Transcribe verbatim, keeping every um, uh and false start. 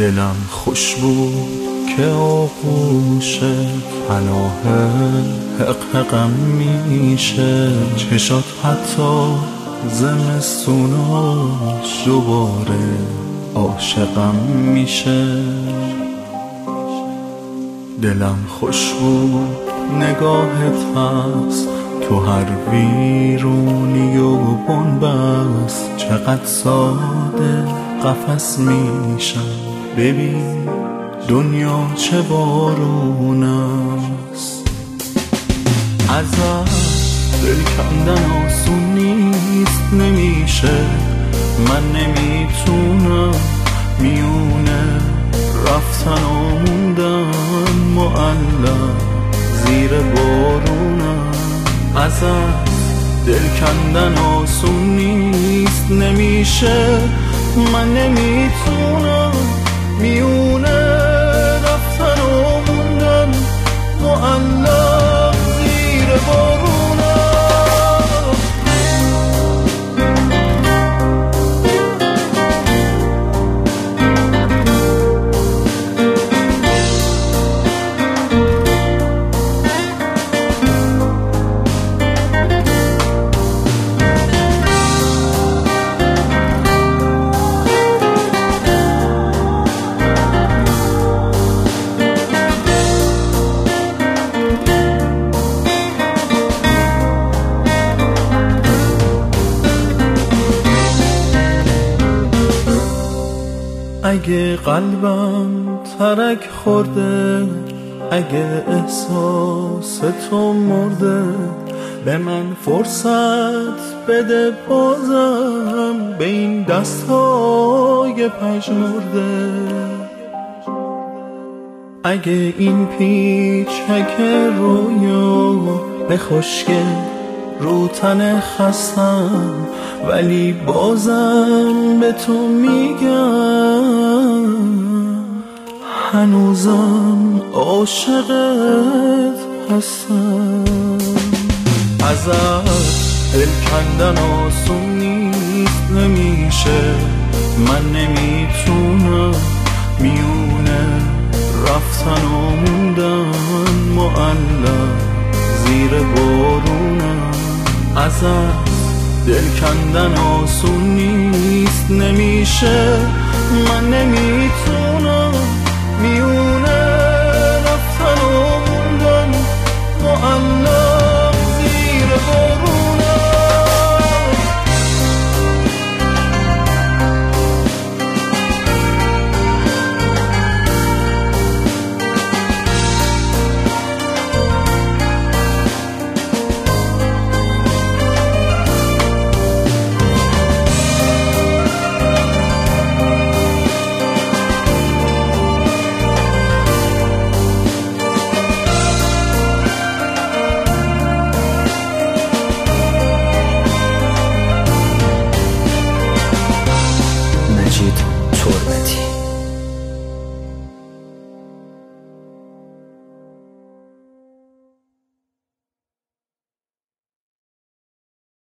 دلم خوش بود که آغوش پناه حق حقم میشه، چشات حتی زمستوناش دوباره عاشقم میشه. دلم خوش بود نگاهت هست تو هر ویرونی و بنبست، چقدر ساده قفس میشم، ببین دنیا چه بارون است. ازت دل کندن آسون نیست، نمیشه، من نمیتونم میونه رفتن و موندن معلق زیر بارونم. ازت دل کندن آسون نیست، نمیشه، من نمیتونم میونه رفتن و موندن معلق زیر بارونم. اگه قلبم ترک خورده، اگه احساس تو مرده، به من فرصت بده بازم به این دستهای پژمرده. اگه این پیچک رویا به خشکه رو تن خستم، ولی بازم به تو میگم هنوزم عاشقت هستم. ازت دل کندن آسون نیست، نمیشه، من نمیتونم میونه رفتن و موندن معلق زیر بارونم. ازت دل کندن آسون نیست، نمیشه، من نمیتونم